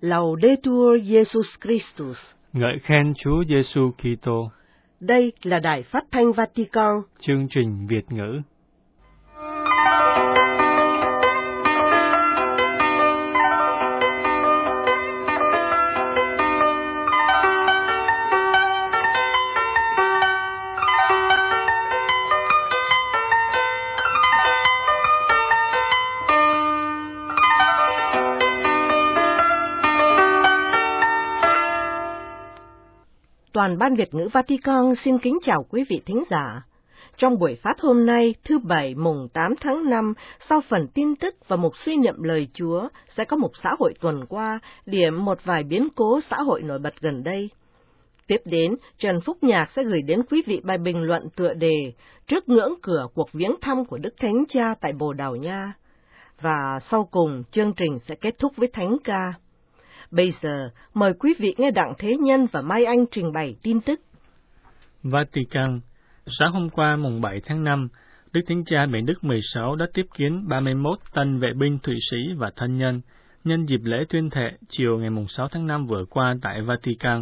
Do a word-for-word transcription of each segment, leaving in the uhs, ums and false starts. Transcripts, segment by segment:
Laudetur Jesus Christus. Ngợi khen Chúa Giêsu Kitô. Đây là Đài Phát thanh Vatican. Chương trình Việt ngữ. Toàn ban Việt ngữ Vatican xin kính chào quý vị thính giả. Trong buổi phát hôm nay, thứ Bảy mùng tám tháng năm, sau phần tin tức và mục suy niệm lời Chúa, sẽ có một xã hội tuần qua, điểm một vài biến cố xã hội nổi bật gần đây. Tiếp đến, Trần Phúc Nhạc sẽ gửi đến quý vị bài bình luận tựa đề Trước ngưỡng cửa cuộc viếng thăm của Đức Thánh Cha tại Bồ Đào Nha. Và sau cùng, chương trình sẽ kết thúc với thánh ca. Bây giờ, mời quý vị nghe Đặng Thế Nhân và Mai Anh trình bày tin tức. Vatican. Sáng hôm qua mùng bảy tháng năm, Đức Thánh Cha Benedict mười sáu đã tiếp kiến ba mươi mốt tân vệ binh Thụy Sĩ và thân nhân, nhân dịp lễ tuyên thệ chiều ngày mùng sáu tháng năm vừa qua tại Vatican.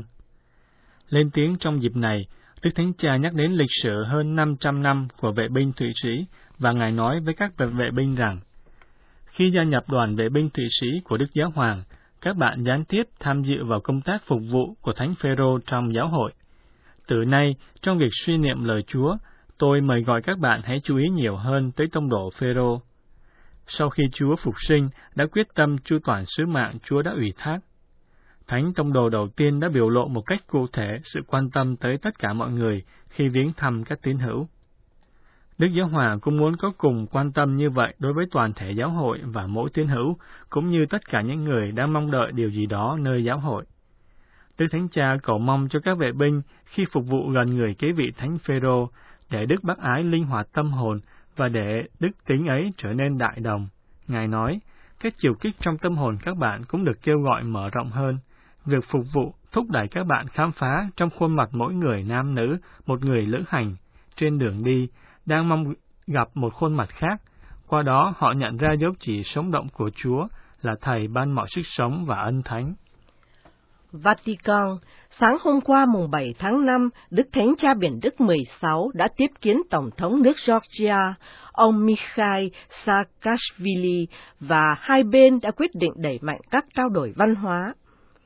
Lên tiếng trong dịp này, Đức Thánh Cha nhắc đến lịch sử hơn năm trăm năm của vệ binh Thụy Sĩ và Ngài nói với các vệ binh rằng, khi gia nhập đoàn vệ binh Thụy Sĩ của Đức Giáo Hoàng, các bạn gián tiếp tham dự vào công tác phục vụ của Thánh Phêrô trong giáo hội. Từ nay, trong việc suy niệm lời Chúa, tôi mời gọi các bạn hãy chú ý nhiều hơn tới tông đồ Phêrô. Sau khi Chúa phục sinh, đã quyết tâm chu toàn sứ mạng Chúa đã ủy thác. Thánh tông đồ đầu tiên đã biểu lộ một cách cụ thể sự quan tâm tới tất cả mọi người khi viếng thăm các tín hữu. Đức Giáo Hoàng cũng muốn có cùng quan tâm như vậy đối với toàn thể giáo hội và mỗi tín hữu, cũng như tất cả những người đang mong đợi điều gì đó nơi giáo hội. Đức Thánh Cha cầu mong cho các vệ binh khi phục vụ gần người kế vị Thánh Phêrô, để đức bác ái linh hoạt tâm hồn và để đức tính ấy trở nên đại đồng. Ngài nói, các chiều kích trong tâm hồn các bạn cũng được kêu gọi mở rộng hơn. Việc phục vụ thúc đẩy các bạn khám phá trong khuôn mặt mỗi người nam nữ, một người lữ hành, trên đường đi, đang mong gặp một khuôn mặt khác. Qua đó họ nhận ra dấu chỉ sống động của Chúa là Thầy ban mọi sức sống và ân thánh. Vatican. Sáng hôm qua mùng bảy tháng năm, Đức Thánh Cha Benedict mười sáu đã tiếp kiến Tổng thống nước Georgia, ông Mikhail Saakashvili, và hai bên đã quyết định đẩy mạnh các trao đổi văn hóa.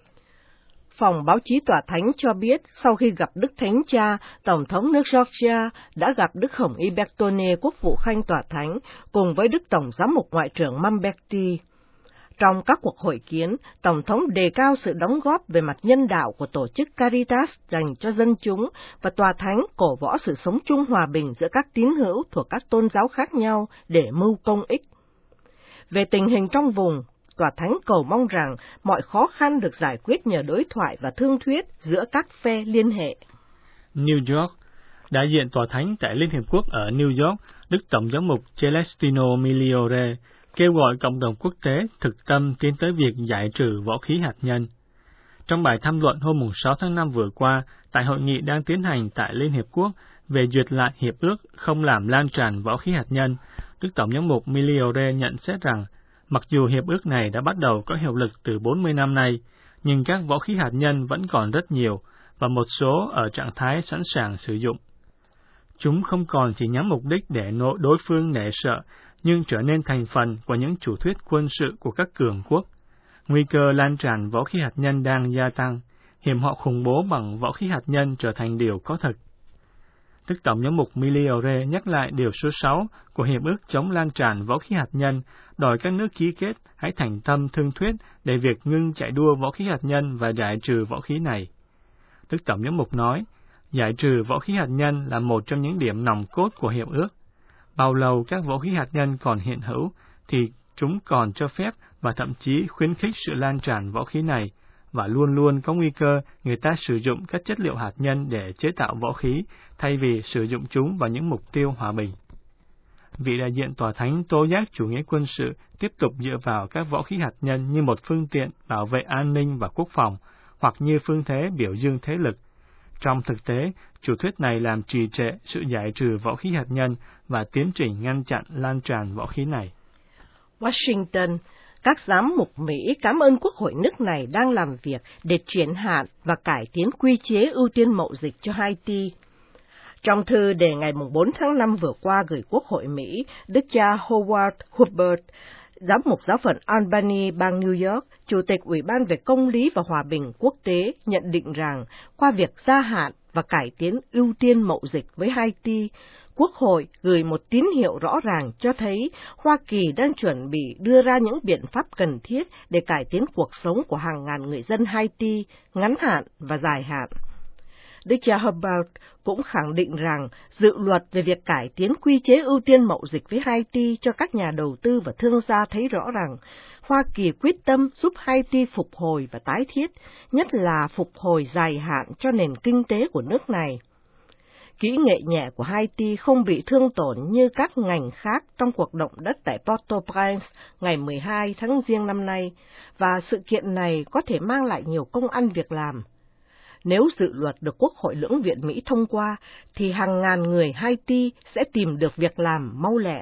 Phòng báo chí Tòa Thánh cho biết, sau khi gặp Đức Thánh Cha, Tổng thống nước Georgia đã gặp Đức Hồng Y Bertone, Quốc vụ Khanh Tòa Thánh, cùng với Đức Tổng giám mục Ngoại trưởng Mamberti. Trong các cuộc hội kiến, Tổng thống đề cao sự đóng góp về mặt nhân đạo của tổ chức Caritas dành cho dân chúng, và Tòa Thánh cổ võ sự sống chung hòa bình giữa các tín hữu thuộc các tôn giáo khác nhau để mưu công ích. Về tình hình trong vùng, Tòa Thánh cầu mong rằng mọi khó khăn được giải quyết nhờ đối thoại và thương thuyết giữa các phe liên hệ. New York. Đại diện Tòa Thánh tại Liên Hiệp Quốc ở New York, Đức Tổng giám mục Celestino Migliore, kêu gọi cộng đồng quốc tế thực tâm tiến tới việc giải trừ võ khí hạt nhân. Trong bài tham luận hôm sáu tháng năm vừa qua, tại hội nghị đang tiến hành tại Liên Hiệp Quốc về duyệt lại hiệp ước không làm lan tràn võ khí hạt nhân, Đức Tổng giám mục Migliore nhận xét rằng, mặc dù hiệp ước này đã bắt đầu có hiệu lực từ bốn mươi năm nay, nhưng các võ khí hạt nhân vẫn còn rất nhiều, và một số ở trạng thái sẵn sàng sử dụng. Chúng không còn chỉ nhắm mục đích để đối phương nể sợ, nhưng trở nên thành phần của những chủ thuyết quân sự của các cường quốc. Nguy cơ lan tràn võ khí hạt nhân đang gia tăng, hiểm họa khủng bố bằng võ khí hạt nhân trở thành điều có thực. Đức Tổng giám mục Migliore nhắc lại điều số sáu của Hiệp ước chống lan tràn võ khí hạt nhân, đòi các nước ký kết hãy thành tâm thương thuyết để việc ngưng chạy đua võ khí hạt nhân và giải trừ võ khí này. Đức Tổng giám mục nói, giải trừ võ khí hạt nhân là một trong những điểm nòng cốt của Hiệp ước. Bao lâu các vũ khí hạt nhân còn hiện hữu, thì chúng còn cho phép và thậm chí khuyến khích sự lan tràn võ khí này, và luôn luôn có nguy cơ người ta sử dụng các chất liệu hạt nhân để chế tạo võ khí, thay vì sử dụng chúng vào những mục tiêu hòa bình. Vị đại diện Tòa Thánh tố giác chủ nghĩa quân sự tiếp tục dựa vào các võ khí hạt nhân như một phương tiện bảo vệ an ninh và quốc phòng, hoặc như phương thế biểu dương thế lực. Trong thực tế, chủ thuyết này làm trì trệ sự giải trừ võ khí hạt nhân và tiến trình ngăn chặn lan tràn võ khí này. Washington. Các giám mục Mỹ cảm ơn Quốc hội nước này đang làm việc để chuyển hạn và cải tiến quy chế ưu tiên mậu dịch cho Haiti. Trong thư đề ngày bốn tháng năm vừa qua gửi Quốc hội Mỹ, Đức cha Howard Hubbard, giám mục giáo phận Albany, bang New York, Chủ tịch Ủy ban về Công lý và Hòa bình Quốc tế, nhận định rằng qua việc gia hạn và cải tiến ưu tiên mậu dịch với Haiti, Quốc hội gửi một tín hiệu rõ ràng cho thấy Hoa Kỳ đang chuẩn bị đưa ra những biện pháp cần thiết để cải tiến cuộc sống của hàng ngàn người dân Haiti, ngắn hạn và dài hạn. Đức cha Hubbard cũng khẳng định rằng dự luật về việc cải tiến quy chế ưu tiên mậu dịch với Haiti cho các nhà đầu tư và thương gia thấy rõ rằng Hoa Kỳ quyết tâm giúp Haiti phục hồi và tái thiết, nhất là phục hồi dài hạn cho nền kinh tế của nước này. Kỹ nghệ nhẹ của Haiti không bị thương tổn như các ngành khác trong cuộc động đất tại Port-au-Prince ngày mười hai tháng Giêng năm nay, và sự kiện này có thể mang lại nhiều công ăn việc làm. Nếu dự luật được Quốc hội lưỡng viện Mỹ thông qua, thì hàng ngàn người Haiti sẽ tìm được việc làm mau lẹ.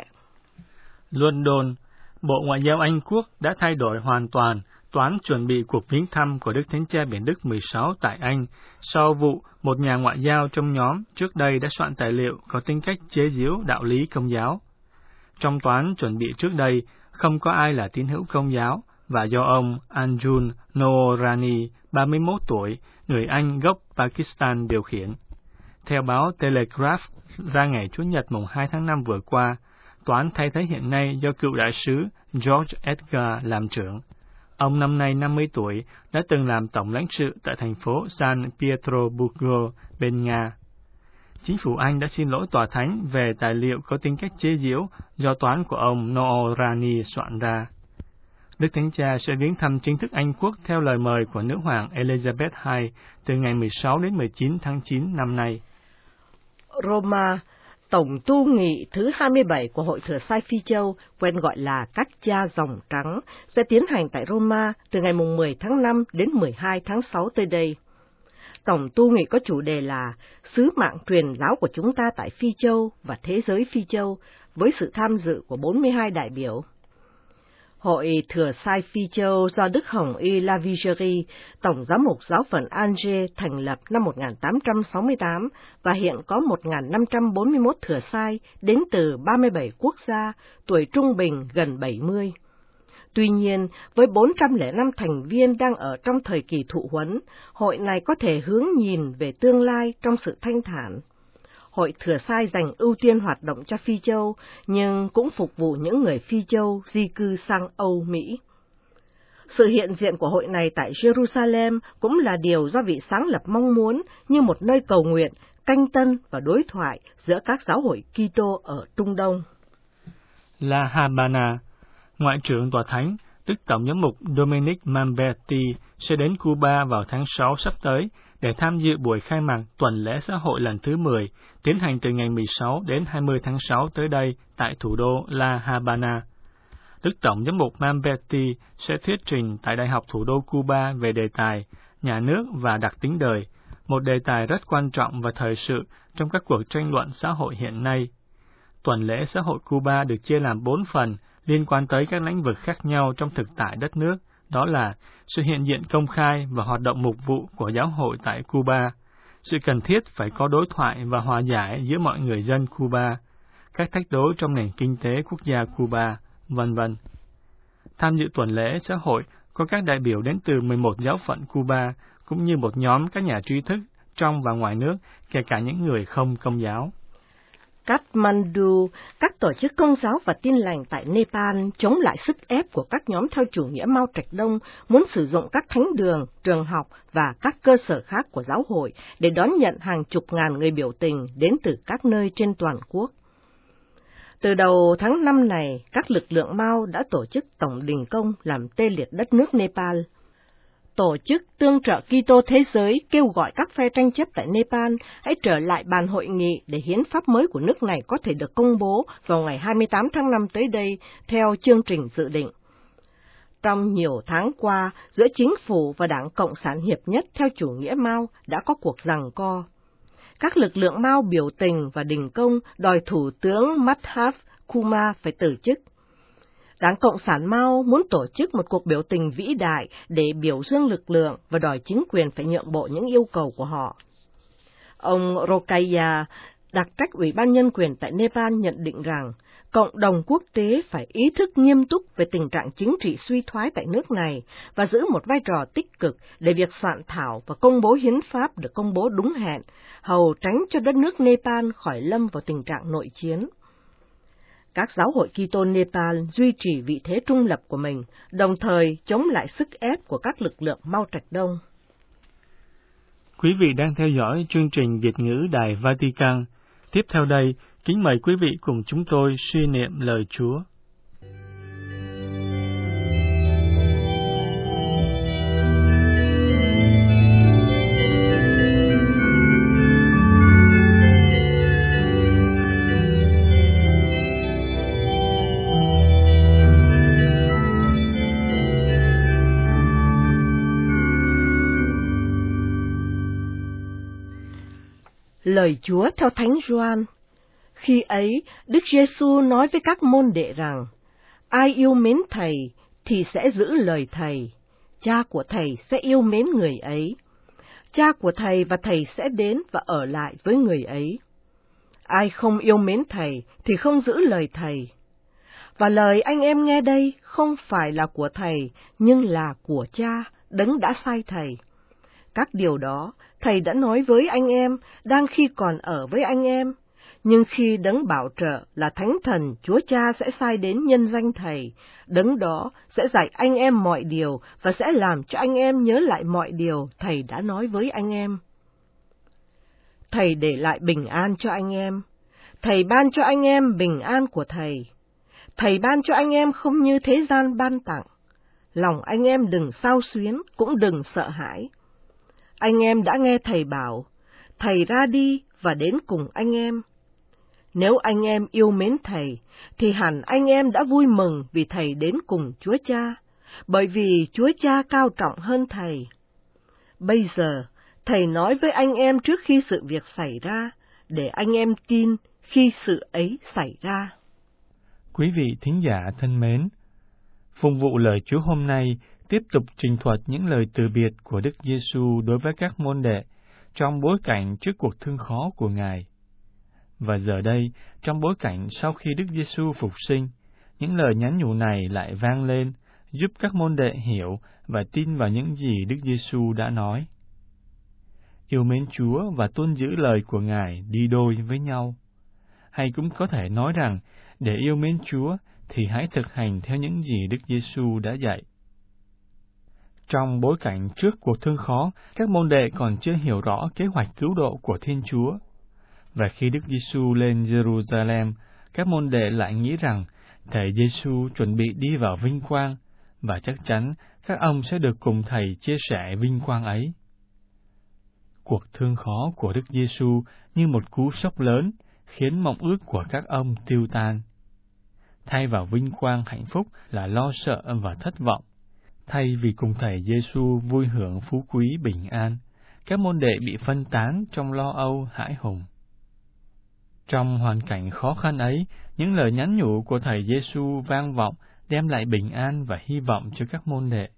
London, Bộ Ngoại giao Anh Quốc đã thay đổi hoàn toàn toán chuẩn bị cuộc viếng thăm của Đức Thánh Cha Biển Đức mười sáu tại Anh, sau vụ một nhà ngoại giao trong nhóm trước đây đã soạn tài liệu có tính cách chế giễu đạo lý Công giáo. Trong toán chuẩn bị trước đây, không có ai là tín hữu Công giáo, và do ông Anjul Noorani, ba mươi mốt tuổi, người Anh gốc Pakistan điều khiển. Theo báo Telegraph ra ngày Chủ nhật mùng hai tháng năm vừa qua, toán thay thế hiện nay do cựu đại sứ George Edgar làm trưởng. Ông năm nay năm mươi tuổi, đã từng làm tổng lãnh sự tại thành phố San Pietroburgo bên Nga. Chính phủ Anh đã xin lỗi tòa thánh về tài liệu có tính cách chế giễu do toán của ông Noorani soạn ra. Đức Thánh Cha sẽ viếng thăm chính thức Anh Quốc theo lời mời của nữ hoàng Elizabeth đệ nhị từ ngày mười sáu đến mười chín tháng chín năm nay. Roma, Tổng tu nghị thứ hai mươi bảy của Hội Thừa Sai Phi Châu, quen gọi là các cha dòng trắng, sẽ tiến hành tại Roma từ ngày mười tháng năm đến mười hai tháng sáu tới đây. Tổng tu nghị có chủ đề là Sứ mạng truyền giáo của chúng ta tại Phi Châu và thế giới Phi Châu, với sự tham dự của bốn mươi hai đại biểu. Hội Thừa Sai Phi Châu do Đức Hồng Y Lavigerie, Tổng giám mục giáo phận Angers thành lập năm một nghìn tám trăm sáu mươi tám và hiện có một nghìn năm trăm bốn mươi mốt thừa sai đến từ ba mươi bảy quốc gia, tuổi trung bình gần bảy mươi. Tuy nhiên, với bốn trăm lẻ năm thành viên đang ở trong thời kỳ thụ huấn, hội này có thể hướng nhìn về tương lai trong sự thanh thản. Hội Thừa Sai dành ưu tiên hoạt động cho Phi Châu, nhưng cũng phục vụ những người Phi Châu di cư sang Âu Mỹ. Sự hiện diện của hội này tại Jerusalem cũng là điều do vị sáng lập mong muốn như một nơi cầu nguyện, canh tân và đối thoại giữa các giáo hội Kitô ở Trung Đông. La Habana, Ngoại trưởng Tòa Thánh, Đức Tổng giám mục Dominic Mamberti sẽ đến Cuba vào tháng sáu sắp tới để tham dự buổi khai mạc tuần lễ xã hội lần thứ mười, tiến hành từ ngày mười sáu đến hai mươi tháng sáu tới đây tại thủ đô La Habana. Đức Tổng giám mục Mamberti sẽ thuyết trình tại Đại học thủ đô Cuba về đề tài Nhà nước và đặc tính đời, một đề tài rất quan trọng và thời sự trong các cuộc tranh luận xã hội hiện nay. Tuần lễ xã hội Cuba được chia làm bốn phần liên quan tới các lĩnh vực khác nhau trong thực tại đất nước, đó là sự hiện diện công khai và hoạt động mục vụ của giáo hội tại Cuba, sự cần thiết phải có đối thoại và hòa giải giữa mọi người dân Cuba, các thách đố trong nền kinh tế quốc gia Cuba, vân vân. Tham dự tuần lễ xã hội có các đại biểu đến từ mười một giáo phận Cuba, cũng như một nhóm các nhà trí thức trong và ngoài nước, kể cả những người không công giáo. Kathmandu, các tổ chức công giáo và tin lành tại Nepal chống lại sức ép của các nhóm theo chủ nghĩa Mao Trạch Đông muốn sử dụng các thánh đường, trường học và các cơ sở khác của giáo hội để đón nhận hàng chục ngàn người biểu tình đến từ các nơi trên toàn quốc. Từ đầu tháng năm này, các lực lượng Mao đã tổ chức tổng đình công làm tê liệt đất nước Nepal. Tổ chức Tương trợ Kitô Thế giới kêu gọi các phe tranh chấp tại Nepal hãy trở lại bàn hội nghị để hiến pháp mới của nước này có thể được công bố vào ngày hai mươi tám tháng năm tới đây, theo chương trình dự định. Trong nhiều tháng qua, giữa chính phủ và Đảng Cộng sản Hiệp nhất theo chủ nghĩa Mao đã có cuộc giằng co. Các lực lượng Mao biểu tình và đình công đòi Thủ tướng Mahathir Kumar phải từ chức. Đảng Cộng sản Mao muốn tổ chức một cuộc biểu tình vĩ đại để biểu dương lực lượng và đòi chính quyền phải nhượng bộ những yêu cầu của họ. Ông Rokaya, đặc trách Ủy ban Nhân quyền tại Nepal nhận định rằng, cộng đồng quốc tế phải ý thức nghiêm túc về tình trạng chính trị suy thoái tại nước này và giữ một vai trò tích cực để việc soạn thảo và công bố hiến pháp được công bố đúng hẹn, hầu tránh cho đất nước Nepal khỏi lâm vào tình trạng nội chiến. Các giáo hội Kitô Nepal duy trì vị thế trung lập của mình, đồng thời chống lại sức ép của các lực lượng Mao Trạch Đông. Quý vị đang theo dõi chương trình Việt ngữ Đài Vatican. Tiếp theo đây, kính mời quý vị cùng chúng tôi suy niệm lời Chúa. Lời Chúa theo Thánh Gioan. Khi ấy, Đức Giêsu nói với các môn đệ rằng, ai yêu mến Thầy thì sẽ giữ lời Thầy, Cha của Thầy sẽ yêu mến người ấy. Cha của Thầy và Thầy sẽ đến và ở lại với người ấy. Ai không yêu mến Thầy thì không giữ lời Thầy. Và lời anh em nghe đây không phải là của Thầy, nhưng là của Cha, đấng đã sai Thầy. Các điều đó Thầy đã nói với anh em, đang khi còn ở với anh em. Nhưng khi đấng bảo trợ là Thánh Thần Chúa Cha sẽ sai đến nhân danh Thầy, đấng đó sẽ dạy anh em mọi điều và sẽ làm cho anh em nhớ lại mọi điều Thầy đã nói với anh em. Thầy để lại bình an cho anh em. Thầy ban cho anh em bình an của Thầy. Thầy ban cho anh em không như thế gian ban tặng. Lòng anh em đừng xao xuyến, cũng đừng sợ hãi. Anh em đã nghe Thầy bảo, Thầy ra đi và đến cùng anh em. Nếu anh em yêu mến Thầy, thì hẳn anh em đã vui mừng vì Thầy đến cùng Chúa Cha, bởi vì Chúa Cha cao trọng hơn Thầy. Bây giờ, Thầy nói với anh em trước khi sự việc xảy ra, để anh em tin khi sự ấy xảy ra. Quý vị thính giả thân mến, phục vụ lời Chúa hôm nay tiếp tục trình thuật những lời từ biệt của Đức Giêsu đối với các môn đệ trong bối cảnh trước cuộc thương khó của Ngài. Và giờ đây, trong bối cảnh sau khi Đức Giêsu phục sinh, những lời nhắn nhủ này lại vang lên, giúp các môn đệ hiểu và tin vào những gì Đức Giêsu đã nói. Yêu mến Chúa và tuân giữ lời của Ngài đi đôi với nhau. Hay cũng có thể nói rằng, để yêu mến Chúa thì hãy thực hành theo những gì Đức Giêsu đã dạy. Trong bối cảnh trước cuộc thương khó, các môn đệ còn chưa hiểu rõ kế hoạch cứu độ của Thiên Chúa. Và khi Đức Giêsu lên Jerusalem, các môn đệ lại nghĩ rằng Thầy Giêsu chuẩn bị đi vào vinh quang, và chắc chắn các ông sẽ được cùng Thầy chia sẻ vinh quang ấy. Cuộc thương khó của Đức Giêsu như một cú sốc lớn, khiến mộng ước của các ông tiêu tan. Thay vào vinh quang hạnh phúc là lo sợ và thất vọng. Thay vì cùng Thầy Giêsu vui hưởng phú quý bình an, các môn đệ bị phân tán trong lo âu hãi hùng. Trong hoàn cảnh khó khăn ấy, những lời nhắn nhủ của Thầy Giêsu vang vọng, đem lại bình an và hy vọng cho các môn đệ.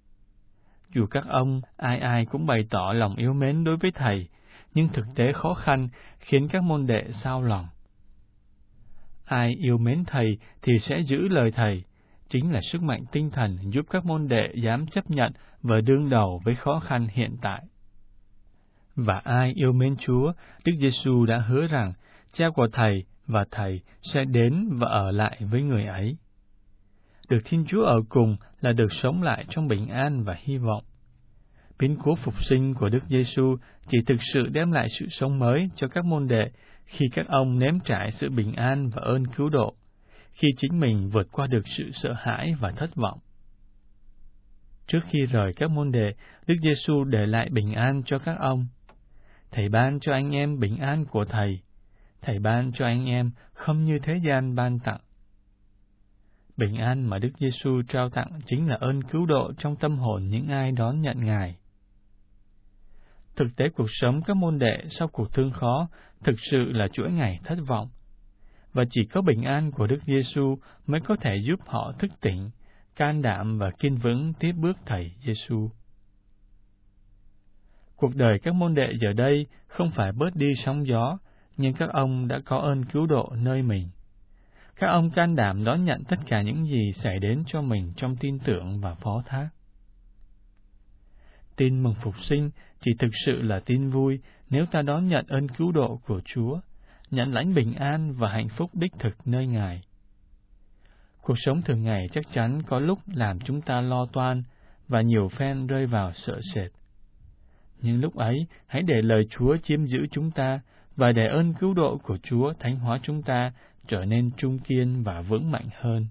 Dù các ông ai ai cũng bày tỏ lòng yêu mến đối với Thầy, nhưng thực tế khó khăn khiến các môn đệ xao lòng. Ai yêu mến Thầy thì sẽ giữ lời Thầy, chính là sức mạnh tinh thần giúp các môn đệ dám chấp nhận và đương đầu với khó khăn hiện tại. Và ai yêu mến Chúa, Đức Giêsu đã hứa rằng Cha của Thầy và Thầy sẽ đến và ở lại với người ấy. Được Thiên Chúa ở cùng là được sống lại trong bình an và hy vọng. Biến cố phục sinh của Đức Giêsu chỉ thực sự đem lại sự sống mới cho các môn đệ khi các ông nếm trải sự bình an và ơn cứu độ, khi chính mình vượt qua được sự sợ hãi và thất vọng. Trước khi rời các môn đệ, Đức Giêsu để lại bình an cho các ông. Thầy ban cho anh em bình an của Thầy. Thầy ban cho anh em không như thế gian ban tặng. Bình an mà Đức Giêsu trao tặng chính là ơn cứu độ trong tâm hồn những ai đón nhận Ngài. Thực tế cuộc sống các môn đệ sau cuộc thương khó thực sự là chuỗi ngày thất vọng. và chỉ có bình an của Đức Giêsu mới có thể giúp họ thức tỉnh, can đảm và kiên vững tiếp bước Thầy Giêsu. Cuộc đời các môn đệ giờ đây không phải bớt đi sóng gió, nhưng các ông đã có ơn cứu độ nơi mình. Các ông can đảm đón nhận tất cả những gì xảy đến cho mình trong tin tưởng và phó thác. Tin mừng phục sinh chỉ thực sự là tin vui nếu ta đón nhận ơn cứu độ của Chúa, nhận lãnh bình an và hạnh phúc đích thực nơi Ngài. Cuộc sống thường ngày chắc chắn có lúc làm chúng ta lo toan và nhiều phen rơi vào sợ sệt. Nhưng lúc ấy, hãy để lời Chúa chiếm giữ chúng ta và để ơn cứu độ của Chúa thánh hóa chúng ta trở nên trung kiên và vững mạnh hơn.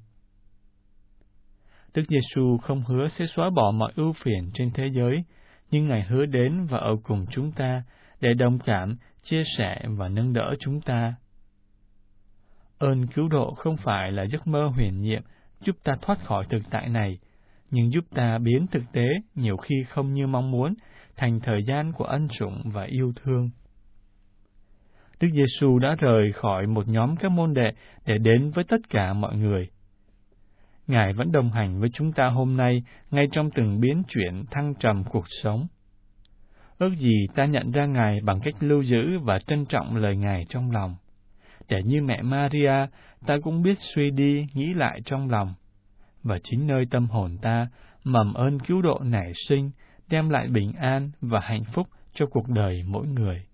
Đức Giêsu không hứa sẽ xóa bỏ mọi ưu phiền trên thế giới, nhưng Ngài hứa đến và ở cùng chúng ta để đồng cảm, chia sẻ và nâng đỡ chúng ta. Ơn cứu độ không phải là giấc mơ huyền nhiệm giúp ta thoát khỏi thực tại này, nhưng giúp ta biến thực tế nhiều khi không như mong muốn thành thời gian của ân sủng và yêu thương. Đức Giêsu đã rời khỏi một nhóm các môn đệ để đến với tất cả mọi người. Ngài vẫn đồng hành với chúng ta hôm nay, ngay trong từng biến chuyển thăng trầm cuộc sống. Ước gì ta nhận ra Ngài bằng cách lưu giữ và trân trọng lời Ngài trong lòng, để như mẹ Maria, ta cũng biết suy đi, nghĩ lại trong lòng, và chính nơi tâm hồn ta, mầm ơn cứu độ nảy sinh, đem lại bình an và hạnh phúc cho cuộc đời mỗi người.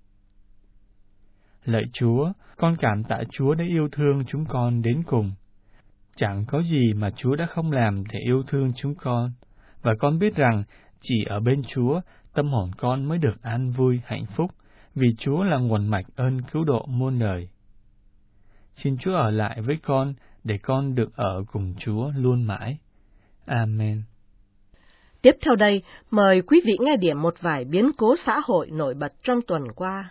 Lạy Chúa, con cảm tạ Chúa đã yêu thương chúng con đến cùng. Chẳng có gì mà Chúa đã không làm để yêu thương chúng con, và con biết rằng chỉ ở bên Chúa, tâm hồn con mới được an vui, hạnh phúc, vì Chúa là nguồn mạch ơn cứu độ muôn đời. Xin Chúa ở lại với con, để con được ở cùng Chúa luôn mãi. Amen. Tiếp theo đây, mời quý vị nghe điểm một vài biến cố xã hội nổi bật trong tuần qua.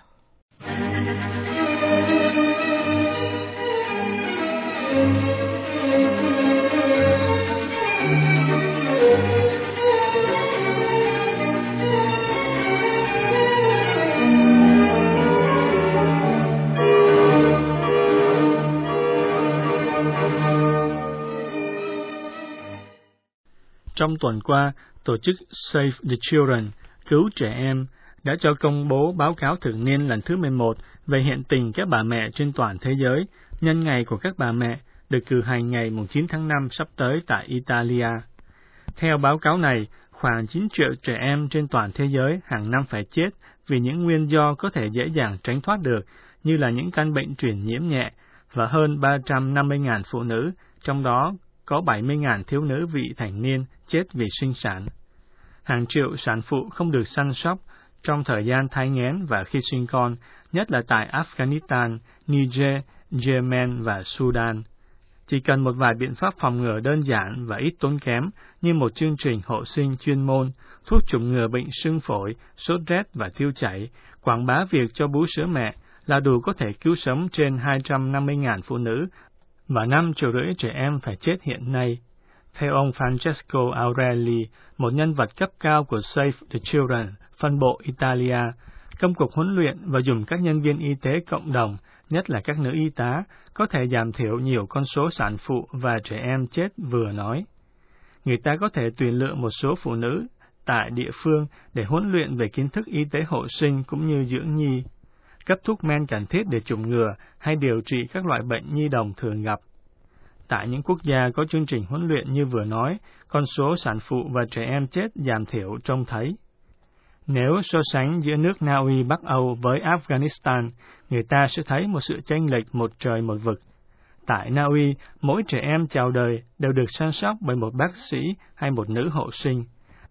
Trong tuần qua, tổ chức Save the Children, cứu trẻ em, đã cho công bố báo cáo thường niên lần thứ mười một về hiện tình các bà mẹ trên toàn thế giới, nhân ngày của các bà mẹ, được cử hành ngày chín tháng năm sắp tới tại Italia. Theo báo cáo này, khoảng chín triệu trẻ em trên toàn thế giới hàng năm phải chết vì những nguyên do có thể dễ dàng tránh thoát được, như là những căn bệnh truyền nhiễm nhẹ, và hơn ba trăm năm mươi nghìn phụ nữ, trong đó có bảy mươi nghìn thiếu nữ vị thành niên chết vì sinh sản. Hàng triệu sản phụ không được săn sóc trong thời gian thai nghén và khi sinh con, nhất là tại Afghanistan, Niger, Yemen và Sudan. Chỉ cần một vài biện pháp phòng ngừa đơn giản và ít tốn kém như một chương trình hộ sinh chuyên môn, thuốc chủng ngừa bệnh sưng phổi, sốt rét và tiêu chảy, quảng bá việc cho bú sữa mẹ là đủ có thể cứu sống trên hai trăm năm mươi nghìn phụ nữ và năm triệu rưỡi trẻ em phải chết hiện nay. Theo ông Francesco Aureli, một nhân vật cấp cao của Save the Children, phân bộ Italia, công cuộc huấn luyện và dùng các nhân viên y tế cộng đồng, nhất là các nữ y tá, có thể giảm thiểu nhiều con số sản phụ và trẻ em chết vừa nói. Người ta có thể tuyển lựa một số phụ nữ tại địa phương để huấn luyện về kiến thức y tế hộ sinh cũng như dưỡng nhi, cấp thuốc men cần thiết để chủng ngừa hay điều trị các loại bệnh nhi đồng thường gặp. Tại những quốc gia có chương trình huấn luyện như vừa nói, con số sản phụ và trẻ em chết giảm thiểu trông thấy. Nếu so sánh giữa nước Na Uy Bắc Âu với Afghanistan, người ta sẽ thấy một sự chênh lệch một trời một vực. Tại Na Uy, mỗi trẻ em chào đời đều được săn sóc bởi một bác sĩ hay một nữ hộ sinh.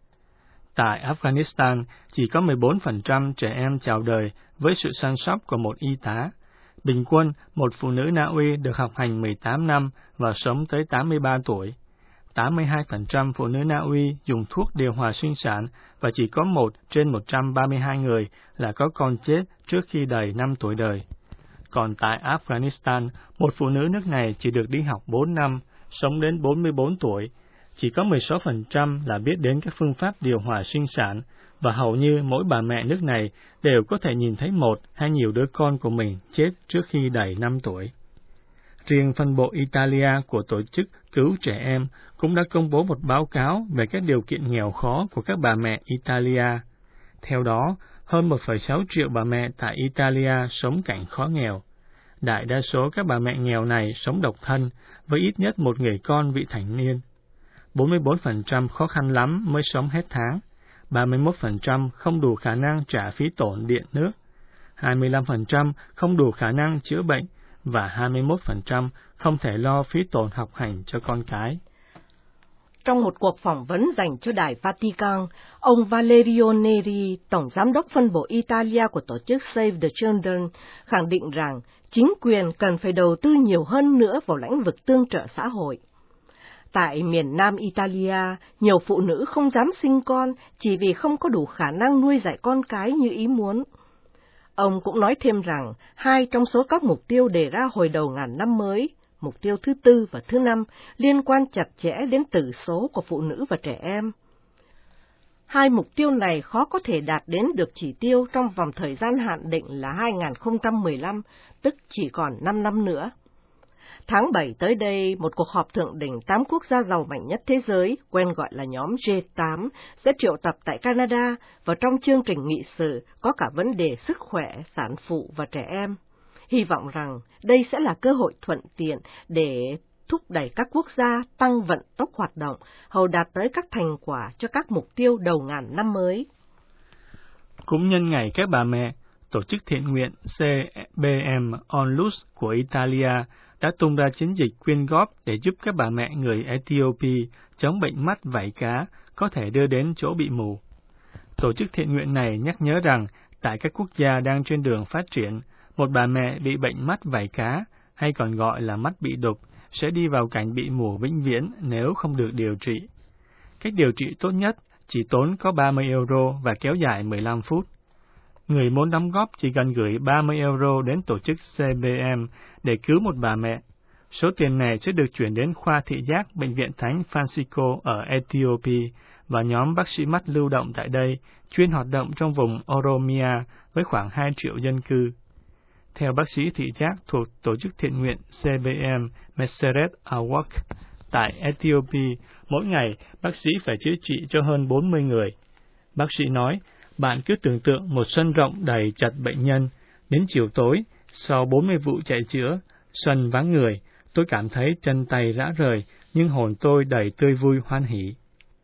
Tại Afghanistan, chỉ có mười bốn phần trăm trẻ em chào đời với sự săn sóc của một y tá. Bình quân, một phụ nữ Na Uy được học hành mười tám năm và sống tới tám mươi ba tuổi. tám mươi hai phần trăm phụ nữ Na Uy dùng thuốc điều hòa sinh sản và chỉ có một trên một trăm ba mươi hai người là có con chết trước khi đầy năm tuổi đời. Còn tại Afghanistan, một phụ nữ nước này chỉ được đi học bốn năm, sống đến bốn mươi bốn tuổi. Chỉ có mười sáu phần trăm là biết đến các phương pháp điều hòa sinh sản, và hầu như mỗi bà mẹ nước này đều có thể nhìn thấy một hay nhiều đứa con của mình chết trước khi đầy năm tuổi. Riêng phân bộ Italia của Tổ chức Cứu Trẻ Em cũng đã công bố một báo cáo về các điều kiện nghèo khó của các bà mẹ Italia. Theo đó, hơn một phẩy sáu triệu bà mẹ tại Italia sống cảnh khó nghèo. Đại đa số các bà mẹ nghèo này sống độc thân, với ít nhất một người con vị thành niên. bốn mươi bốn phần trăm khó khăn lắm mới sống hết tháng, ba mươi mốt phần trăm không đủ khả năng trả phí tổn điện nước, hai mươi lăm phần trăm không đủ khả năng chữa bệnh, và hai mươi mốt phần trăm không thể lo phí tổn học hành cho con cái. Trong một cuộc phỏng vấn dành cho Đài Vatican, ông Valerio Neri, Tổng Giám đốc phân bộ Italia của tổ chức Save the Children, khẳng định rằng chính quyền cần phải đầu tư nhiều hơn nữa vào lĩnh vực tương trợ xã hội. Tại miền Nam Italia, nhiều phụ nữ không dám sinh con chỉ vì không có đủ khả năng nuôi dạy con cái như ý muốn. Ông cũng nói thêm rằng, hai trong số các mục tiêu đề ra hồi đầu ngàn năm mới, mục tiêu thứ tư và thứ năm, liên quan chặt chẽ đến tử số của phụ nữ và trẻ em. Hai mục tiêu này khó có thể đạt đến được chỉ tiêu trong vòng thời gian hạn định là hai nghìn không trăm mười lăm, tức chỉ còn năm năm nữa. Tháng bảy tới đây, một cuộc họp thượng đỉnh tám quốc gia giàu mạnh nhất thế giới, quen gọi là nhóm G tám, sẽ triệu tập tại Canada, và trong chương trình nghị sự có cả vấn đề sức khỏe, sản phụ và trẻ em. Hy vọng rằng đây sẽ là cơ hội thuận tiện để thúc đẩy các quốc gia tăng vận tốc hoạt động, hầu đạt tới các thành quả cho các mục tiêu đầu ngàn năm mới. Cũng nhân ngày các bà mẹ, tổ chức thiện nguyện C B M Onlus của Italia đã tung ra chiến dịch quyên góp để giúp các bà mẹ người Ethiopia chống bệnh mắt vảy cá có thể đưa đến chỗ bị mù. Tổ chức thiện nguyện này nhắc nhớ rằng tại các quốc gia đang trên đường phát triển, một bà mẹ bị bệnh mắt vảy cá, hay còn gọi là mắt bị đục, sẽ đi vào cảnh bị mù vĩnh viễn nếu không được điều trị. Cách điều trị tốt nhất chỉ tốn có ba mươi euro và kéo dài mười lăm phút. Người muốn đóng góp chỉ cần gửi ba mươi euro đến tổ chức C B M để cứu một bà mẹ. Số tiền này sẽ được chuyển đến khoa thị giác Bệnh viện Thánh Francisco ở Ethiopia và nhóm bác sĩ mắt lưu động tại đây, chuyên hoạt động trong vùng Oromia với khoảng hai triệu dân cư. Theo bác sĩ thị giác thuộc tổ chức thiện nguyện C B M Meseret Awak tại Ethiopia, mỗi ngày bác sĩ phải chữa trị cho hơn bốn mươi người. Bác sĩ nói, bạn cứ tưởng tượng một sân rộng đầy chật bệnh nhân. Đến chiều tối, sau bốn mươi vụ chạy chữa, sân vắng người, tôi cảm thấy chân tay rã rời, nhưng hồn tôi đầy tươi vui hoan hỉ.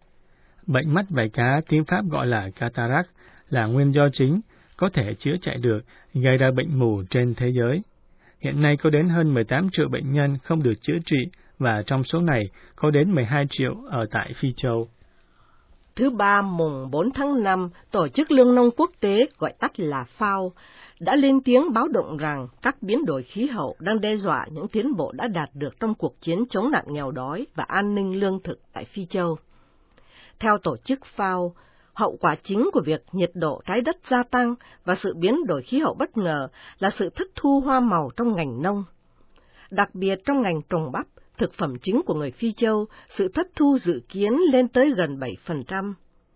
Bệnh mắt vảy cá, tiếng Pháp gọi là cataract, là nguyên do chính, có thể chữa chạy được, gây ra bệnh mù trên thế giới. Hiện nay có đến hơn mười tám triệu bệnh nhân không được chữa trị, và trong số này có đến mười hai triệu ở tại Phi Châu. Thứ ba mùng bốn tháng năm, Tổ chức Lương nông Quốc tế, gọi tắt là F A O, đã lên tiếng báo động rằng các biến đổi khí hậu đang đe dọa những tiến bộ đã đạt được trong cuộc chiến chống nạn nghèo đói và an ninh lương thực tại Phi Châu. Theo tổ chức F A O, hậu quả chính của việc nhiệt độ trái đất gia tăng và sự biến đổi khí hậu bất ngờ là sự thất thu hoa màu trong ngành nông. Đặc biệt trong ngành trồng bắp, thực phẩm chính của người Phi Châu, sự thất thu dự kiến lên tới gần bảy phần trăm.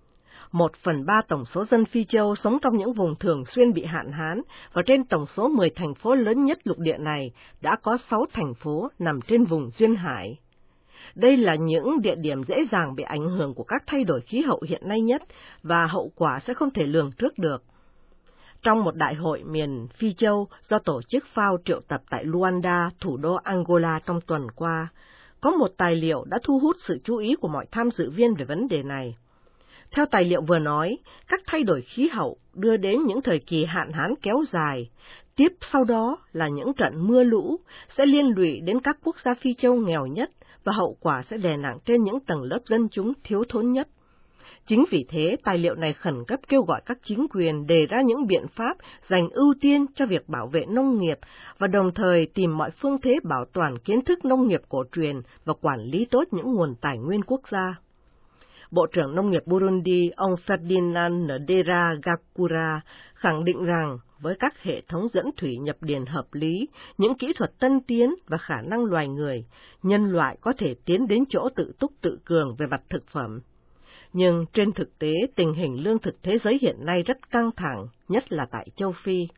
Một phần ba tổng số dân Phi Châu sống trong những vùng thường xuyên bị hạn hán, và trên tổng số mười thành phố lớn nhất lục địa này, đã có sáu thành phố nằm trên vùng duyên hải. Đây là những địa điểm dễ dàng bị ảnh hưởng của các thay đổi khí hậu hiện nay nhất, và hậu quả sẽ không thể lường trước được. Trong một đại hội miền Phi Châu do tổ chức F A O triệu tập tại Luanda, thủ đô Angola trong tuần qua, có một tài liệu đã thu hút sự chú ý của mọi tham dự viên về vấn đề này. Theo tài liệu vừa nói, các thay đổi khí hậu đưa đến những thời kỳ hạn hán kéo dài, tiếp sau đó là những trận mưa lũ sẽ liên lụy đến các quốc gia Phi Châu nghèo nhất, và hậu quả sẽ đè nặng trên những tầng lớp dân chúng thiếu thốn nhất. Chính vì thế, tài liệu này khẩn cấp kêu gọi các chính quyền đề ra những biện pháp dành ưu tiên cho việc bảo vệ nông nghiệp, và đồng thời tìm mọi phương thế bảo toàn kiến thức nông nghiệp cổ truyền và quản lý tốt những nguồn tài nguyên quốc gia. Bộ trưởng Nông nghiệp Burundi, ông Ferdinand Ndera Gakura, khẳng định rằng với các hệ thống dẫn thủy nhập điền hợp lý, những kỹ thuật tân tiến và khả năng loài người, nhân loại có thể tiến đến chỗ tự túc tự cường về mặt thực phẩm. Nhưng trên thực tế, tình hình lương thực thế giới hiện nay rất căng thẳng, nhất là tại châu Phi.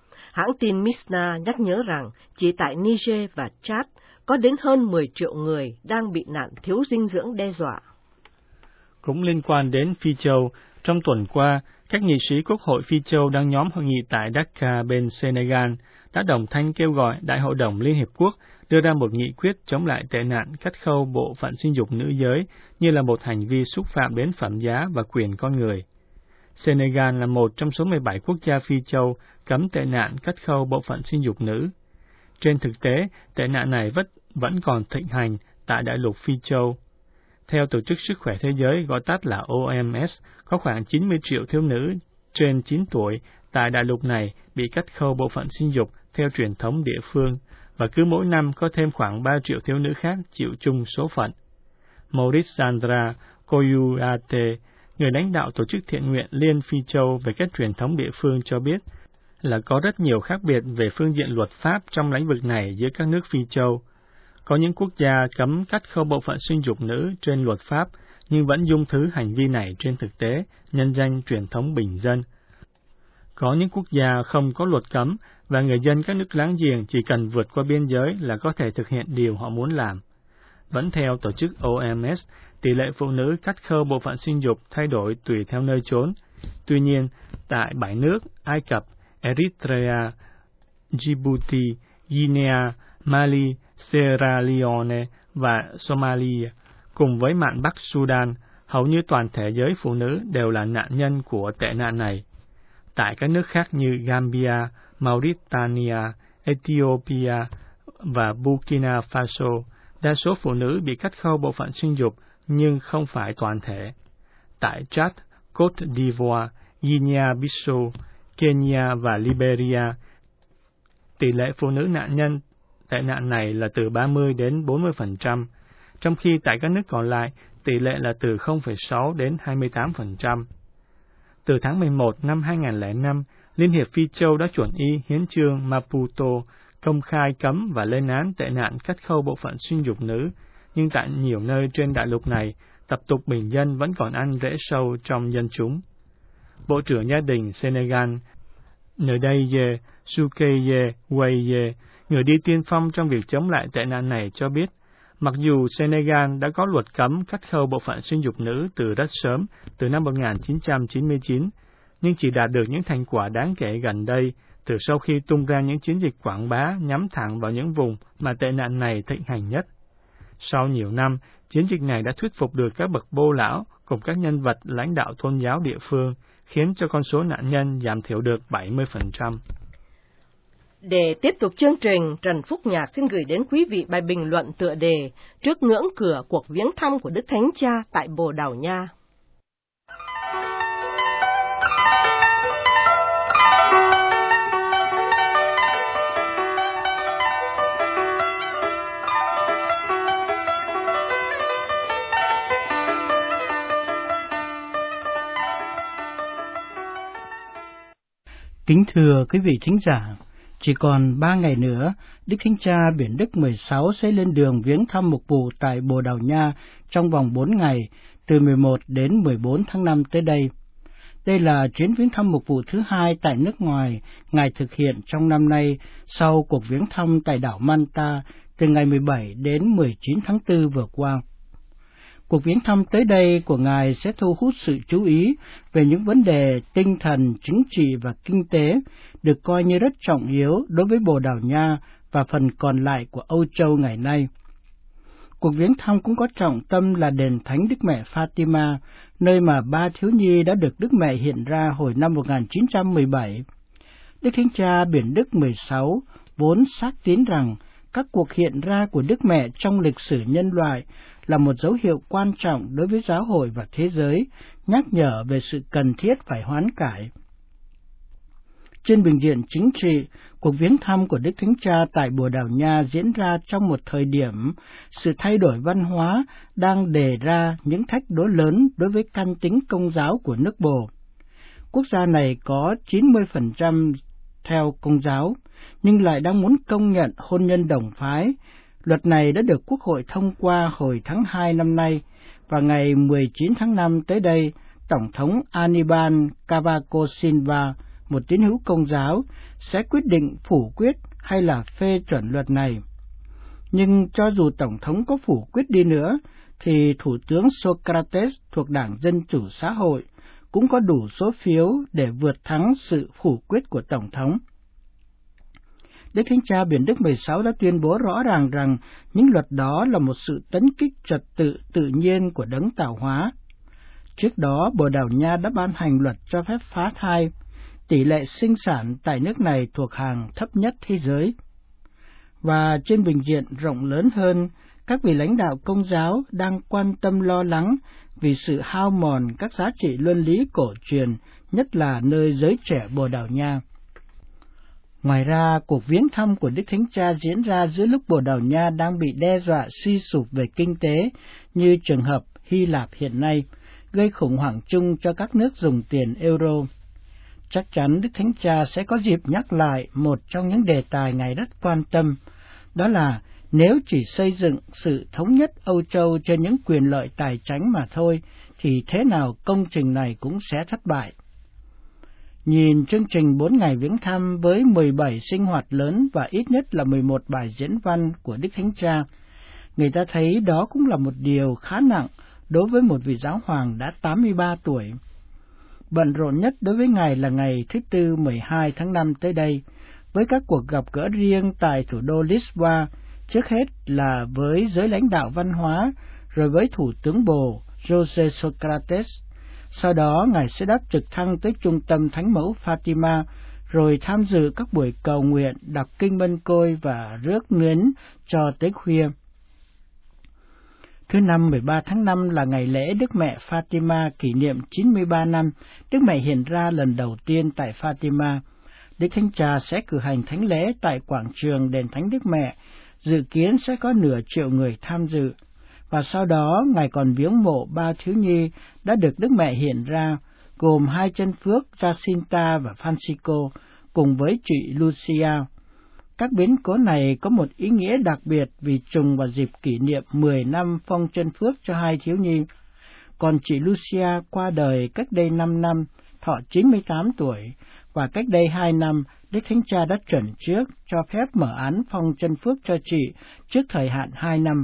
Hãng tin Misna nhắc nhớ rằng chỉ tại Niger và Chad có đến hơn mười triệu người đang bị nạn thiếu dinh dưỡng đe dọa. Cũng liên quan đến Phi Châu, trong tuần qua, các nghị sĩ Quốc hội Phi Châu đang nhóm hội nghị tại Dakar bên Senegal đã đồng thanh kêu gọi Đại hội đồng Liên Hiệp Quốc đưa ra một nghị quyết chống lại tệ nạn cắt khâu bộ phận sinh dục nữ giới như là một hành vi xúc phạm đến phẩm giá và quyền con người. Senegal là một trong số mười bảy quốc gia Phi Châu cấm tệ nạn cắt khâu bộ phận sinh dục nữ. Trên thực tế, tệ nạn này vẫn, vẫn còn thịnh hành tại đại lục Phi Châu. Theo Tổ chức Sức khỏe Thế giới, gọi tắt là O M S, có khoảng chín mươi triệu thiếu nữ trên chín tuổi tại đại lục này bị cắt khâu bộ phận sinh dục theo truyền thống địa phương, và cứ mỗi năm có thêm khoảng ba triệu thiếu nữ khác chịu chung số phận. Maurice Sandra Koyuate, người lãnh đạo Tổ chức Thiện nguyện Liên Phi Châu về các truyền thống địa phương cho biết là có rất nhiều khác biệt về phương diện luật pháp trong lĩnh vực này giữa các nước Phi Châu. Có những quốc gia cấm cắt khâu bộ phận sinh dục nữ trên luật pháp, nhưng vẫn dung thứ hành vi này trên thực tế, nhân danh truyền thống bình dân. Có những quốc gia không có luật cấm, và người dân các nước láng giềng chỉ cần vượt qua biên giới là có thể thực hiện điều họ muốn làm. Vẫn theo tổ chức O M S, tỷ lệ phụ nữ cắt khâu bộ phận sinh dục thay đổi tùy theo nơi chốn. Tuy nhiên, tại bảy nước Ai Cập, Eritrea, Djibouti, Guinea, Mali, Sierra Leone và Somalia, cùng với mạn Bắc Sudan, hầu như toàn thể giới phụ nữ đều là nạn nhân của tệ nạn này. Tại các nước khác như Gambia, Mauritania, Ethiopia và Burkina Faso, đa số phụ nữ bị cắt khâu bộ phận sinh dục nhưng không phải toàn thể. Tại Chad, Côte d'Ivoire, Guinea-Bissau, Kenya và Liberia, tỷ lệ phụ nữ nạn nhân tệ nạn này là từ ba mươi đến bốn mươi phần trăm, trong khi tại các nước còn lại, tỷ lệ là từ không phẩy sáu đến hai mươi tám phần trăm. Từ tháng mười một năm hai nghìn không trăm lẻ năm, Liên hiệp Phi Châu đã chuẩn y hiến chương Maputo công khai cấm và lên án tệ nạn cắt khâu bộ phận sinh dục nữ, nhưng tại nhiều nơi trên đại lục này, tập tục bình dân vẫn còn ăn rễ sâu trong dân chúng. Bộ trưởng Gia đình Senegal, Ndeye Soukeye Weye, người đi tiên phong trong việc chống lại tệ nạn này cho biết, mặc dù Senegal đã có luật cấm cắt khâu bộ phận sinh dục nữ từ rất sớm, từ năm một nghìn chín trăm chín mươi chín, nhưng chỉ đạt được những thành quả đáng kể gần đây, từ sau khi tung ra những chiến dịch quảng bá nhắm thẳng vào những vùng mà tệ nạn này thịnh hành nhất. Sau nhiều năm, chiến dịch này đã thuyết phục được các bậc bô lão cùng các nhân vật lãnh đạo tôn giáo địa phương, khiến cho con số nạn nhân giảm thiểu được bảy mươi phần trăm. Để tiếp tục chương trình, Trần Phúc Nhạc xin gửi đến quý vị bài bình luận tựa đề Trước ngưỡng cửa cuộc viếng thăm của Đức Thánh Cha tại Bồ Đào Nha. Kính thưa quý vị thính giả, chỉ còn ba ngày nữa, Đức Thánh Cha Biển Đức mười sáu sẽ lên đường viếng thăm mục vụ tại Bồ Đào Nha trong vòng bốn ngày, từ mười một đến mười bốn tháng năm tới đây. Đây là chuyến viếng thăm mục vụ thứ hai tại nước ngoài Ngài thực hiện trong năm nay sau cuộc viếng thăm tại đảo Manta từ ngày mười bảy đến mười chín tháng tư vừa qua. Cuộc viếng thăm tới đây của Ngài sẽ thu hút sự chú ý về những vấn đề tinh thần, chính trị và kinh tế được coi như rất trọng yếu đối với Bồ Đào Nha và phần còn lại của Âu Châu ngày nay. Cuộc viếng thăm cũng có trọng tâm là đền Thánh Đức Mẹ Fatima, nơi mà ba thiếu nhi đã được Đức Mẹ hiện ra hồi năm một nghìn chín trăm mười bảy. Đức Thánh Cha Biển Đức mười sáu vốn xác tín rằng các cuộc hiện ra của Đức Mẹ trong lịch sử nhân loại là một dấu hiệu quan trọng đối với giáo hội và thế giới, nhắc nhở về sự cần thiết phải hoán cải. Trên bình diện chính trị, cuộc viếng thăm của Đức Thánh Cha tại Bồ Đào Nha diễn ra trong một thời điểm sự thay đổi văn hóa đang đề ra những thách đố lớn đối với căn tính công giáo của nước Bồ. Quốc gia này có chín mươi phần trăm theo công giáo, nhưng lại đang muốn công nhận hôn nhân đồng phái. Luật này đã được Quốc hội thông qua hồi tháng hai năm nay, và ngày mười chín tháng năm tới đây, Tổng thống Aníbal Cavaco Silva, một tín hữu Công giáo, sẽ quyết định phủ quyết hay là phê chuẩn luật này. Nhưng cho dù Tổng thống có phủ quyết đi nữa, thì Thủ tướng Socrates thuộc Đảng Dân Chủ Xã hội cũng có đủ số phiếu để vượt thắng sự phủ quyết của Tổng thống. Đức Thánh Cha Biển Đức mười sáu đã tuyên bố rõ ràng rằng những luật đó là một sự tấn kích trật tự tự nhiên của đấng tạo hóa. Trước đó, Bồ Đào Nha đã ban hành luật cho phép phá thai. Tỷ lệ sinh sản tại nước này thuộc hàng thấp nhất thế giới. Và trên bình diện rộng lớn hơn, các vị lãnh đạo Công giáo đang quan tâm lo lắng vì sự hao mòn các giá trị luân lý cổ truyền, nhất là nơi giới trẻ Bồ Đào Nha. Ngoài ra, cuộc viếng thăm của Đức Thánh Cha diễn ra giữa lúc Bồ Đào Nha đang bị đe dọa suy sụp về kinh tế, như trường hợp Hy Lạp hiện nay, gây khủng hoảng chung cho các nước dùng tiền euro. Chắc chắn Đức Thánh Cha sẽ có dịp nhắc lại một trong những đề tài Ngài rất quan tâm, đó là nếu chỉ xây dựng sự thống nhất Âu Châu trên những quyền lợi tài chánh mà thôi, thì thế nào công trình này cũng sẽ thất bại. Nhìn chương trình bốn ngày viếng thăm với mười bảy sinh hoạt lớn và ít nhất là mười một bài diễn văn của Đức Thánh Cha, người ta thấy đó cũng là một điều khá nặng đối với một vị giáo hoàng đã tám mươi ba tuổi. Bận rộn nhất đối với Ngài là ngày thứ Tư mười hai tháng năm tới đây, với các cuộc gặp gỡ riêng tại thủ đô Lisboa, trước hết là với giới lãnh đạo văn hóa, rồi với Thủ tướng Bồ José Socrates. Sau đó, Ngài sẽ đáp trực thăng tới trung tâm Thánh mẫu Fatima, rồi tham dự các buổi cầu nguyện, đọc kinh Mân Côi và rước nến cho tới khuya. Thứ năm mười ba tháng năm là ngày lễ Đức Mẹ Fatima kỷ niệm chín mươi ba năm Đức Mẹ hiện ra lần đầu tiên tại Fatima. Đức Thánh Cha sẽ cử hành thánh lễ tại quảng trường đền Thánh Đức Mẹ, dự kiến sẽ có nửa triệu người tham dự. Và sau đó, Ngài còn viếng mộ ba thiếu nhi đã được Đức Mẹ hiện ra, gồm hai chân phước Jacinta và Francisco, cùng với chị Lucia. Các biến cố này có một ý nghĩa đặc biệt vì trùng vào dịp kỷ niệm mười năm phong chân phước cho hai thiếu nhi. Còn chị Lucia qua đời cách đây năm năm, thọ chín mươi tám tuổi, và cách đây hai năm, Đức Thánh Cha đã chuẩn trước cho phép mở án phong chân phước cho chị trước thời hạn hai năm.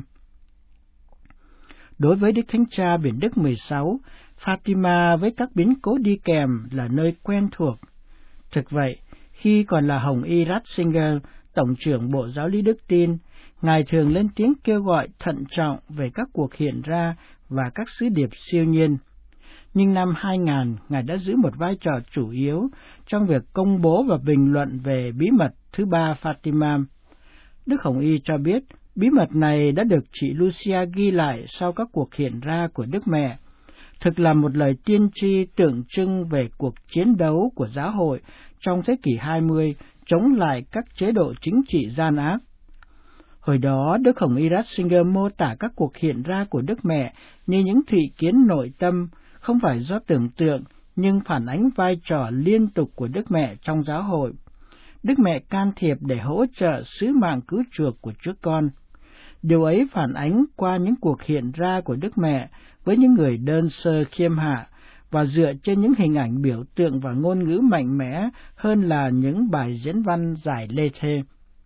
Đối với Đức Thánh Cha Biển Đức mười sáu, Fatima với các biến cố đi kèm là nơi quen thuộc. Thực vậy, khi còn là Hồng Y Ratzinger, Tổng trưởng Bộ Giáo lý Đức Tin, Ngài thường lên tiếng kêu gọi thận trọng về các cuộc hiện ra và các sứ điệp siêu nhiên. Nhưng năm hai nghìn, Ngài đã giữ một vai trò chủ yếu trong việc công bố và bình luận về bí mật thứ ba Fatima. Đức Hồng Y cho biết, bí mật này đã được chị Lucia ghi lại sau các cuộc hiện ra của Đức Mẹ, thực là một lời tiên tri tượng trưng về cuộc chiến đấu của giáo hội trong thế kỷ hai mươi chống lại các chế độ chính trị gian ác. Hồi đó, Đức Hồng Y Ratzinger mô tả các cuộc hiện ra của Đức Mẹ như những thị kiến nội tâm, không phải do tưởng tượng, nhưng phản ánh vai trò liên tục của Đức Mẹ trong giáo hội. Đức Mẹ can thiệp để hỗ trợ sứ mạng cứu chuộc của Chúa Con. Điều ấy phản ánh qua những cuộc hiện ra của Đức Mẹ với những người đơn sơ khiêm hạ và dựa trên những hình ảnh biểu tượng và ngôn ngữ mạnh mẽ hơn là những bài diễn văn giải lê thê.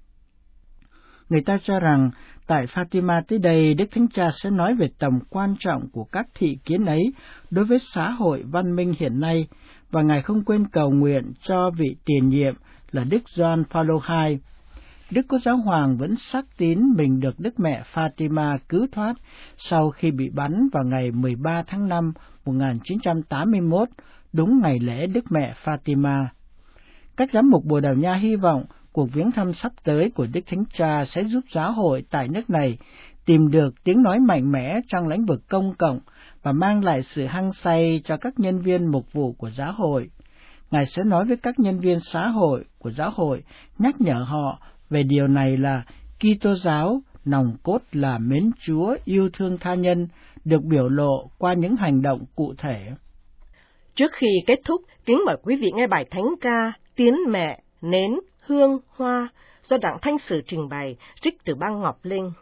Người ta cho rằng tại Fatima tới đây, Đức Thánh Cha sẽ nói về tầm quan trọng của các thị kiến ấy đối với xã hội văn minh hiện nay, và Ngài không quên cầu nguyện cho vị tiền nhiệm là Đức Gioan Phaolô đệ nhị. Đức Cố Giáo Hoàng vẫn xác tín mình được Đức Mẹ Fatima cứu thoát sau khi bị bắn vào ngày mười ba tháng năm một nghìn chín trăm tám mươi mốt, đúng ngày lễ Đức Mẹ Fatima. Các giám mục Bồ Đào Nha hy vọng cuộc viếng thăm sắp tới của Đức Thánh Cha sẽ giúp giáo hội tại nước này tìm được tiếng nói mạnh mẽ trong lĩnh vực công cộng và mang lại sự hăng say cho các nhân viên mục vụ của giáo hội. Ngài sẽ nói với các nhân viên xã hội của giáo hội, nhắc nhở họ về điều này là Kitô giáo, nòng cốt là mến Chúa, yêu thương tha nhân, được biểu lộ qua những hành động cụ thể. Trước khi kết thúc, kính mời quý vị nghe bài thánh ca Tiến Mẹ, Nến, Hương, Hoa do Đặng Thanh Sử trình bày, trích từ băng Ngọc Linh.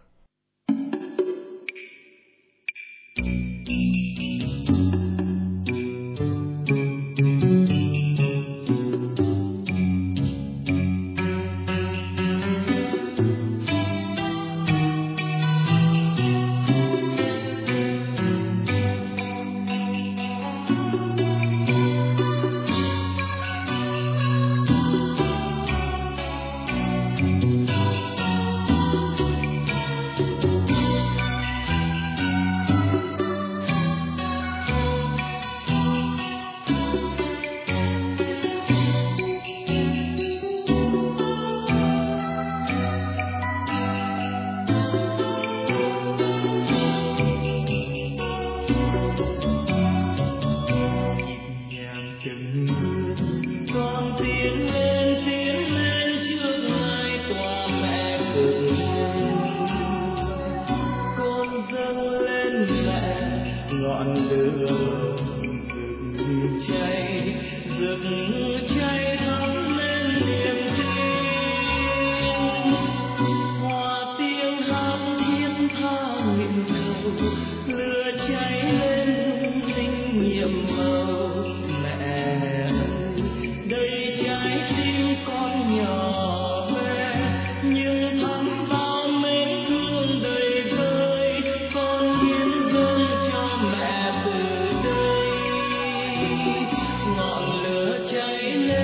từng bước con tiến lên tiến lên trước ngài tòa mẹ cực con dâng lên mẹ ngọn lửa rực cháy rực cháy thắm lên niềm tin hòa tiếng hát thiết tha nguyện cầu lửa cháy lên lung linh nhiệm màu mẹ ơi đây trái tim con nhỏ bé nhưng thắm bao mến thương đầy vơi con hiến dâng cho mẹ từ đây ngọn lửa cháy lên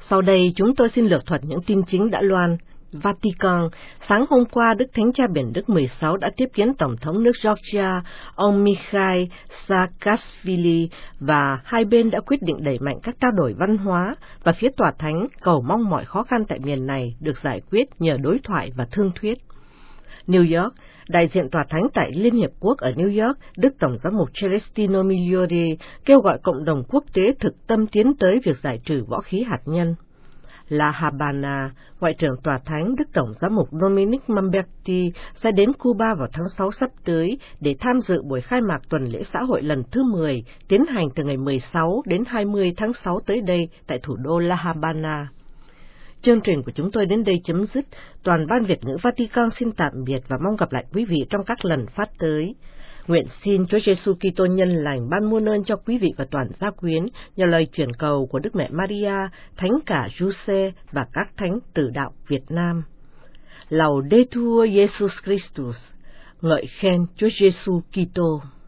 Sau đây chúng tôi xin lược thuật những tin chính đã loan. Vatican, sáng hôm qua, Đức Thánh Cha Biển Đức mười sáu đã tiếp kiến Tổng thống nước Georgia, ông Mikhail Saakashvili, và hai bên đã quyết định đẩy mạnh các trao đổi văn hóa, và phía Tòa Thánh cầu mong mọi khó khăn tại miền này được giải quyết nhờ đối thoại và thương thuyết. New York, đại diện Tòa Thánh tại Liên Hiệp Quốc ở New York, Đức Tổng giám mục Celestino Migliore kêu gọi cộng đồng quốc tế thực tâm tiến tới việc giải trừ võ khí hạt nhân. La Habana, Ngoại trưởng Tòa Thánh Đức Tổng giám mục Dominic Mamberti sẽ đến Cuba vào tháng sáu sắp tới để tham dự buổi khai mạc tuần lễ xã hội lần thứ mười, tiến hành từ ngày mười sáu đến hai mươi tháng sáu tới đây tại thủ đô La Habana. Chương trình của chúng tôi đến đây chấm dứt. Toàn ban Việt ngữ Vatican xin tạm biệt và mong gặp lại quý vị trong các lần phát tới. Nguyện xin Chúa Giêsu Kitô nhân lành ban muôn ơn cho quý vị và toàn gia quyến nhờ lời chuyển cầu của Đức Mẹ Maria, Thánh cả Giuse và các thánh tử đạo Việt Nam. Laudetur Jesus Christus, ngợi khen Chúa Giêsu Kitô.